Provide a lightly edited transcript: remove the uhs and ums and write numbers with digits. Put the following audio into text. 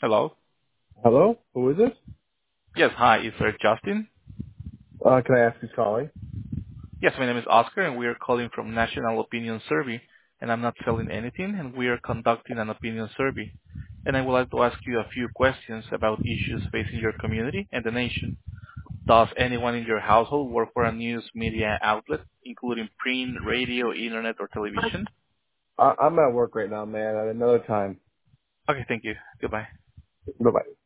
Hello? Hello? Who is this? Yes, hi. Is there Justin? Can I ask who's calling? Yes, my name is Oscar, and we are calling from National Opinion Survey, and I'm not selling anything, and we are conducting an opinion survey. And I would like to ask you a few questions about issues facing your community and the nation. Does anyone in your household work for a news media outlet, including print, radio, internet, or television? I'm at work right now, man. At another time. Okay, thank you. Goodbye. Bye-bye.